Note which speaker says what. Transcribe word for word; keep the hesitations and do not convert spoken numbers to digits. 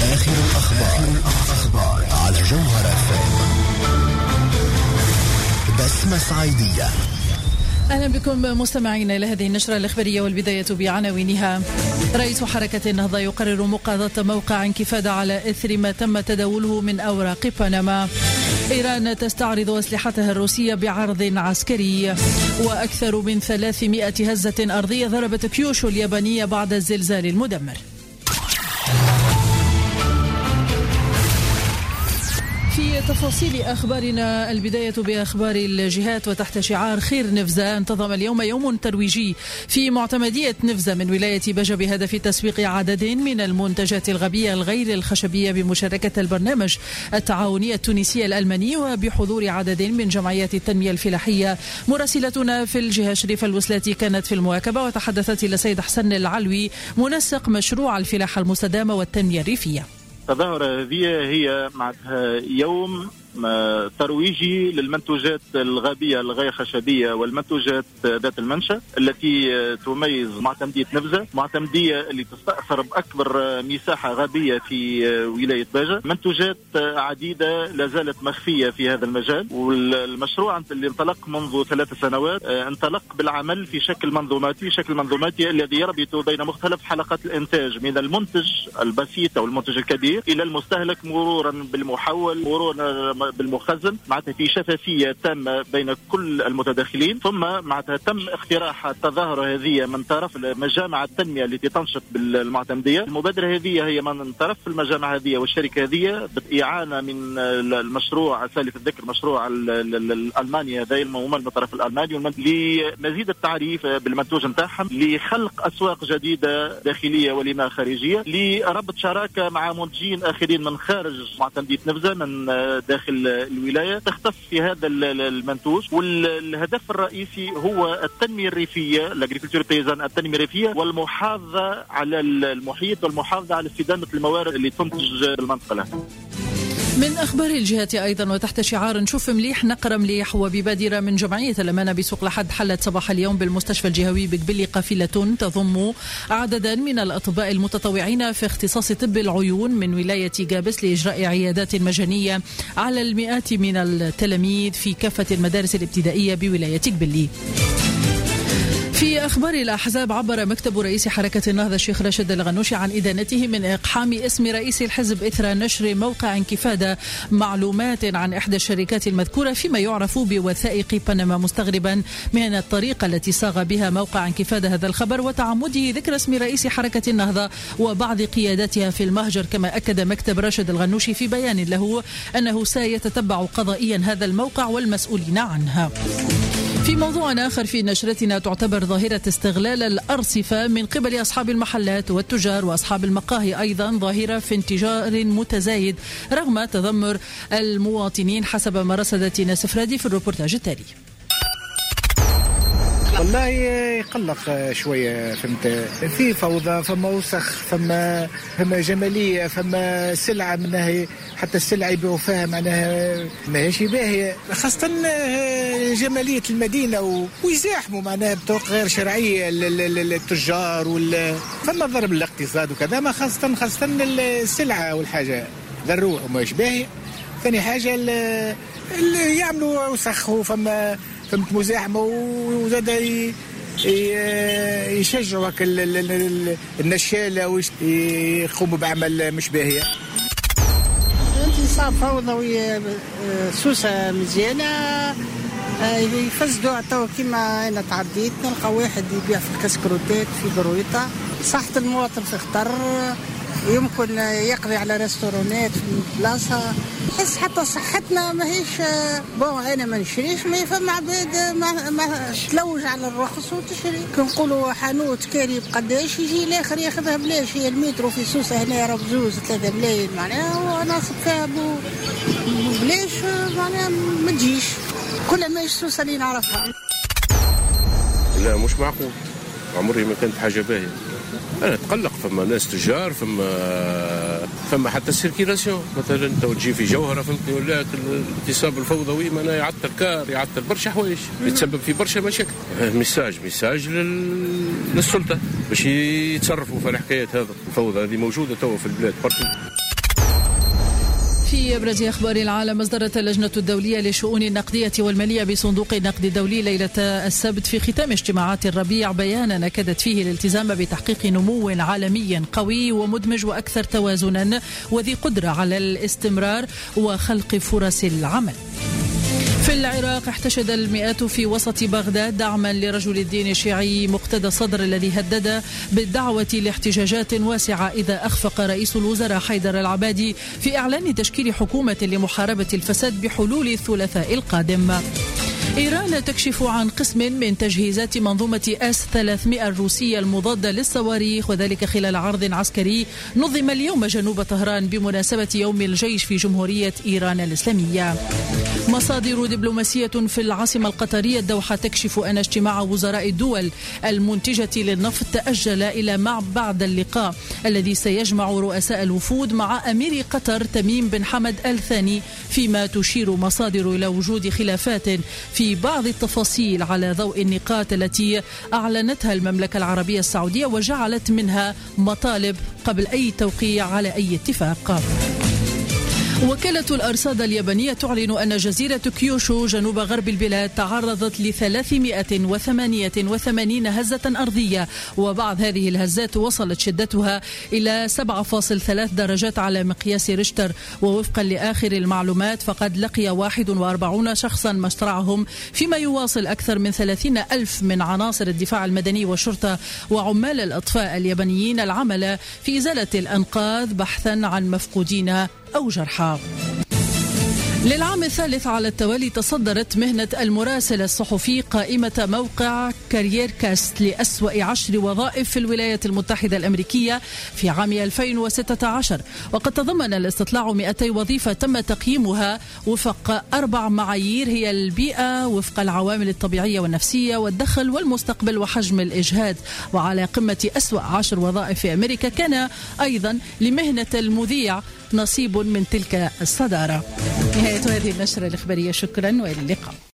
Speaker 1: آخر الأخبار على جوهر اف ام. بسمة صعيدية.
Speaker 2: أهلا بكم مستمعين إلى هذه النشرة الإخبارية، والبداية بعناوينها. رئيس حركة النهضة يقرر مقاضاة موقع انكفاضة على إثر ما تم تداوله من أوراق بنما. إيران تستعرض أسلحتها الروسية بعرض عسكري. وأكثر من ثلاثمائة هزة أرضية ضربت كيوشو اليابانية بعد الزلزال المدمر. في تفاصيل أخبارنا، البداية بأخبار الجهات وتحت شعار خير نفزة. انتظم اليوم يوم ترويجي في معتمدية نفزة من ولاية بجة بهدف تسويق عدد من المنتجات الغبية الغير الخشبية بمشاركة البرنامج التعاوني التونسي الألماني وبحضور عدد من جمعيات التنمية الفلاحية. مراسلتنا في الجهة شريفة الوسلاتي كانت في المواكبة وتحدثت إلى السيد حسن العلوي منسق مشروع الفلاحة المستدامة والتنمية الريفية.
Speaker 3: الظاهرة هذه هي معناتها يوم ترويجي للمنتوجات الغابية الغير خشبية والمنتوجات ذات المنشأ التي تميز معتمدية نفزة، معتمدية اللي تستأثر بأكبر مساحة غابية في ولاية باجة. منتوجات عديدة لا زالت مخفية في هذا المجال، والمشروع اللي انطلق منذ ثلاث سنوات انطلق بالعمل في شكل منظوماتي شكل منظوماتي الذي يربط بين مختلف حلقات الإنتاج، من المنتج البسيط أو المنتج الكبير إلى المستهلك، مرورا بالمحول، مرورا بالمخزن، معناتها في شفافية تامة بين كل المتداخلين. ثم معناتها تم اقتراح التظاهرة هذه من طرف مجامع التنمية التي تنشط بالمعتمدية. المبادرة هذه هي من طرف المجامع هذه والشركة هذه بإعانة من المشروع سالف الذكر، مشروع الألماني هذا الممول من الطرف الألماني، لمزيد التعريف بالمنتوج نتاعهم، لخلق أسواق جديدة داخلية ولما خارجية، لربط شراكة مع منتجين آخرين من خارج معتمدية نفزة من داخل الولاية تختص في هذا المنتوج. والهدف الرئيسي هو التنمية الريفية، الأجريكولتور بيزان، التنمية الريفية والمحافظة على المحيط والمحافظة على استدامة الموارد اللي تنتج بالمنطقة لها.
Speaker 2: من أخبار الجهات أيضا وتحت شعار نشوف مليح نقرأ مليح، وببادرة من جمعية الأمانة بسوق لحد حلت صباح اليوم بالمستشفى الجهوي بقبلي قافلة تضم عددا من الأطباء المتطوعين في اختصاص طب العيون من ولاية قابس لإجراء عيادات مجانية على المئات من التلاميذ في كافة المدارس الابتدائية بولاية قبلي. في أخبار الأحزاب، عبر مكتب رئيس حركة النهضة الشيخ راشد الغنوشي عن إدانته من إقحام اسم رئيس الحزب إثر نشر موقع انكفاضة معلومات عن إحدى الشركات المذكورة فيما يعرف بوثائق بنما، مستغربا من الطريقة التي صاغ بها موقع انكفاضة هذا الخبر وتعمده ذكر اسم رئيس حركة النهضة وبعض قياداتها في المهجر. كما أكد مكتب راشد الغنوشي في بيان له أنه سيتتبع قضائيا هذا الموقع والمسؤولين عنها. في موضوع آخر في نشرتنا، تعتبر ظاهرة استغلال الأرصفة من قبل أصحاب المحلات والتجار وأصحاب المقاهي أيضا ظاهرة في انتشار متزايد رغم تذمر المواطنين، حسب ما رصدت ناس فرادي في الروبورتاج التالي.
Speaker 4: والله يقلق شوية، فهمت، في فوضى، فما وسخ، فما فما جمالية، فما سلعة منها حتى السلعة يبيعوا فيها معناها ماهيش باهية، خاصة جمالية المدينة، ويزاحموا معناها بطرق غير شرعية التجار، وال فما ضرب الاقتصاد وكذا، ما خاصة خاصة السلعة والحاجة ذروع وماهيش باهية. ثاني حاجة اللي يعملوا وسخ، وفما فهمت مزاحمة، وزاد يشجعوا النشالة ويقوموا بعمل مش باهية.
Speaker 5: صعب فوضوية، سوسة مزيانة، يفسدوا تو كيما أنا تعديت نلقى واحد يبيع في الكسكروتات في برويطة. صحة المواطن في خطر، يمكن يقضي على ريستورانات في البلاصة. نحس حتى صحتنا ماهيش بون، انا ما نشريش، ما يفهم عباد ما, ما تلوج على الرخص وتشري. كنقولوا حانوت كاري بقداش، يجي الاخر ياخذها بلاش. هي المترو في سوسه هنا راه بزوز ثلاثة ملايين معناها، وناصب فيها بلاش معناها ما تجيش. كل ما سوسه اللي نعرفها
Speaker 6: لا مش معقول، عمري ما كانت حاجه باهيه. انا اتقلق، فما ناس تجار، فما فما حتى السيركيلاسيون مثلا تو تجي في جوهره فهمتني، ولا الاغتصاب الفوضوي ما يعطل كار، يعطل برشا حوايج، يتسبب في برشا مشاكل. ميساج ميساج لل... للسلطه باش يتصرفوا في الحكايات هذا. الفوضى هذه موجوده تو في البلاد برضو.
Speaker 2: في أبرز أخبار العالم، أصدرت اللجنة الدولية للشؤون النقدية والمالية بصندوق النقد الدولي ليلة السبت في ختام اجتماعات الربيع بيانا أكدت فيه الالتزام بتحقيق نمو عالمي قوي ومدمج وأكثر توازنا وذي قدرة على الاستمرار وخلق فرص العمل. في العراق، احتشد المئات في وسط بغداد دعما لرجل الدين الشيعي مقتدى الصدر الذي هدد بالدعوة لاحتجاجات واسعة إذا أخفق رئيس الوزراء حيدر العبادي في إعلان تشكيل حكومة لمحاربة الفساد بحلول الثلاثاء القادم. إيران تكشف عن قسم من تجهيزات منظومة إس ثلاثمئة الروسية المضادة للصواريخ، وذلك خلال عرض عسكري نظم اليوم جنوب طهران بمناسبة يوم الجيش في جمهورية إيران الإسلامية. مصادر دبلوماسية في العاصمة القطرية الدوحة تكشف أن اجتماع وزراء الدول المنتجة للنفط تأجل إلى ما بعد اللقاء الذي سيجمع رؤساء الوفود مع أمير قطر تميم بن حمد آل ثاني، فيما تشير مصادر إلى وجود خلافات في بعض التفاصيل على ضوء النقاط التي أعلنتها المملكة العربية السعودية وجعلت منها مطالب قبل أي توقيع على أي اتفاق. وكالة الأرصاد اليابانية تعلن أن جزيرة كيوشو جنوب غرب البلاد تعرضت ل ثلاثمئة وثمانية وثمانين هزة أرضية، وبعض هذه الهزات وصلت شدتها إلى سبعة فاصلة ثلاث درجات على مقياس ريشتر. ووفقا لآخر المعلومات فقد لقي واحد وأربعين شخصا مصرعهم، فيما يواصل أكثر من ثلاثين ألف من عناصر الدفاع المدني والشرطة وعمال الأطفاء اليابانيين العمل في إزالة الأنقاض بحثا عن مفقودين أو جرحى. للعام الثالث على التوالي تصدرت مهنة المراسل الصحفي قائمة موقع كارير كاست لأسوأ عشر وظائف في الولايات المتحدة الأمريكية في عام ألفين وستة عشر، وقد تضمن الاستطلاع مئتي وظيفة تم تقييمها وفق أربع معايير هي البيئة وفق العوامل الطبيعية والنفسية والدخل والمستقبل وحجم الإجهاد. وعلى قمة أسوأ عشر وظائف في أمريكا كان أيضا لمهنة المذيع نصيب من تلك الصدارة. نهاية هذه النشرة الإخبارية، شكرا وإلى اللقاء.